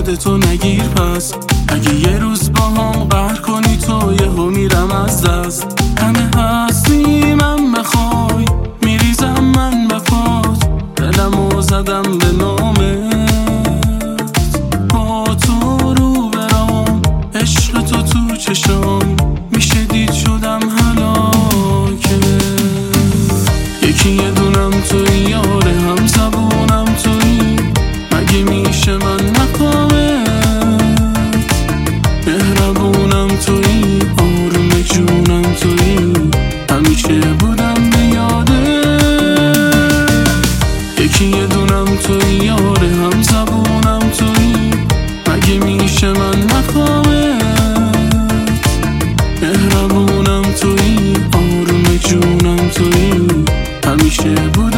خودتو نگیر پس. اگه یه روز با هم قهر کنی تو یهو میرم از دست. همه هستی من بخوای میریزم من به پات، دلمو زدم به نامت. با تو رو برام عشق تو چشام میشه دید شدم هلاکه. یکی یه دونم توی یاره هم زبونم توی، مگه میشه من مقامت؟ مهربونم توی آروم جونم توی، همیشه بودم به یاده. یکی یه دونم توی یاره هم زبونم توی، مگه میشه من مقامت؟ مهربونم توی آروم جونم توی، همیشه بودم